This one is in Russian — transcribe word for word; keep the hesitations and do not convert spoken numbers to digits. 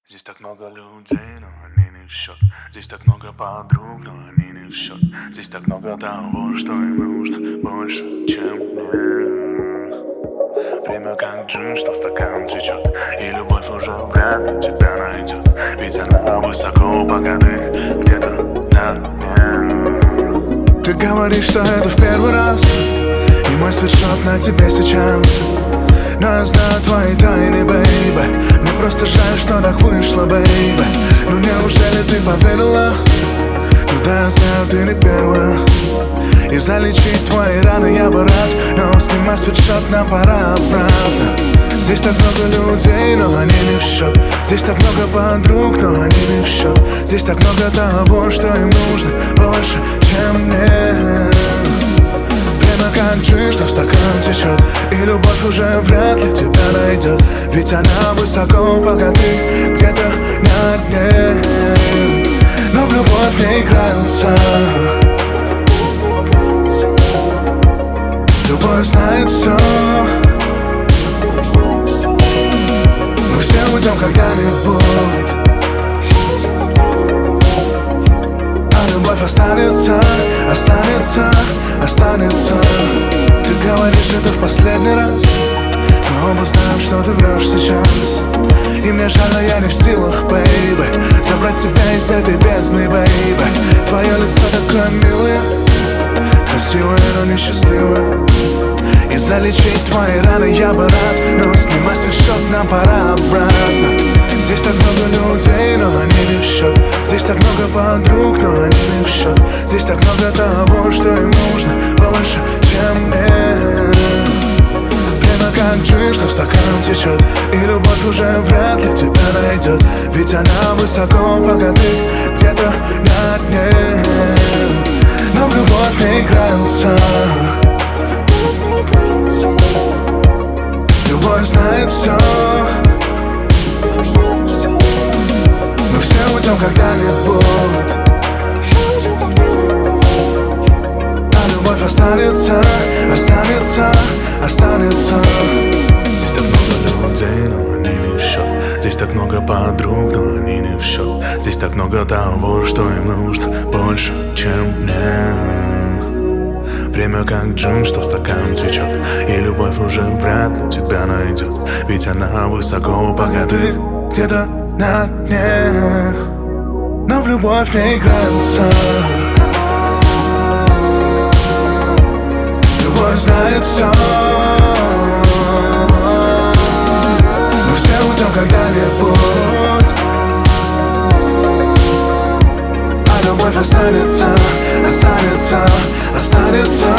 Здесь так много людей, но они не в счет. Здесь так много подруг, но они не в счет. Здесь так много того, что им нужно больше, чем мне. Время как джин, что в стакан течет, и любовь уже вряд ли тебя найдет. Ведь она высоко, пока ты где-то на дне. Ты говоришь, что это в первый раз, и мой свитшот на тебе сейчас. Но я знаю твои тайны, бэйбэ. Мне просто жаль, что так вышло, бэйбэ. Ну неужели ты поверила? Ну да, я знаю, ты не первая. И залечить твои раны я бы рад, но снимай свитшот, нам пора обратно. Здесь так много людей, но они не в счет. Здесь так много подруг, но они не в счет. Здесь так много того, что им нужно больше, чем мне. Время как джин, что в стакан течет, и любовь уже вряд ли тебя найдет. Ведь она высоко, пока ты где-то на дне. Но в любовь не играются. Любовь знает все. Мы все уйдем когда-нибудь, а любовь останется, останется, останется. Ты говоришь это в последний раз. Мы оба знаем, что ты врешь сейчас. И мне жаль, но я не в силах, бэйбэ, забрать тебя из этой бездны, бэйбэ. Твое лицо такое милое, красивое, но несчастливое. И залечить твои раны я бы рад, но снимай свитшот, нам пора обратно. Здесь так много людей, но они не в счет. Здесь так много подруг, но они не в счет. Здесь так много того, что им нужно больше, чем мне. Время как джин, что в стакан течет, и любовь уже вряд ли тебя найдет. Ведь она высоко, пока ты где-то на дне. Но в любовь не играются. Любовь знает все. Мы все уйдем когда-нибудь, а любовь останется, останется, останется. Здесь так много людей, но они не в счет. Здесь так много подруг, но они не в счет. Здесь так много того, что им нужно больше, чем мне. Время как джин, что в стакан течет, и любовь уже вряд ли тебя найдет. Ведь она высоко, пока ты где-то на дне. Но в любовь не играются. Любовь знает все. Мы все уйдем когда-нибудь, а любовь останется, останется, останется.